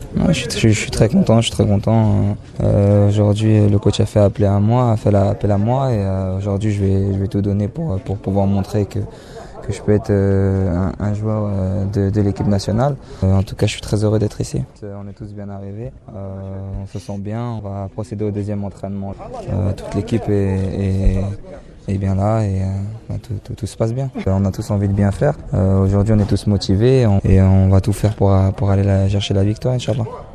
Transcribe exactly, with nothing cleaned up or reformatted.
Ouais, je, suis, je suis très content, je suis très content. Euh, aujourd'hui, le coach a fait appeler à moi, a fait l'appel à moi, et euh, aujourd'hui, je vais, je vais tout donner pour, pour pouvoir montrer que, que je peux être euh, un, un joueur euh, de, de l'équipe nationale. Euh, en tout cas, je suis très heureux d'être ici. On est tous bien arrivés, euh, on se sent bien, on va procéder au deuxième entraînement. Euh, toute l'équipe est, est, est bien là et euh, tout, tout, tout se passe bien. On a tous envie de bien faire. Euh, aujourd'hui, on est tous motivés et on, et on va tout faire pour, pour aller la, chercher la victoire, Inch'Allah.